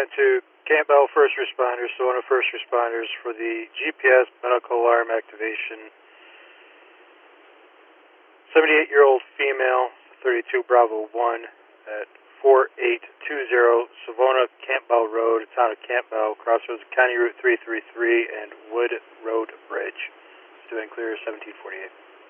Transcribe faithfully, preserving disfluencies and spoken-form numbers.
Lieutenant to Campbell First Responders, so one of first responders for the G P S medical alarm activation. seventy-eight-year-old female, thirty-two Bravo one, at forty-eight twenty Savona Campbell Road, town of Campbell, crossroads of County Route three thirty-three and Wood Road Bridge. Doing clear seventeen forty-eight.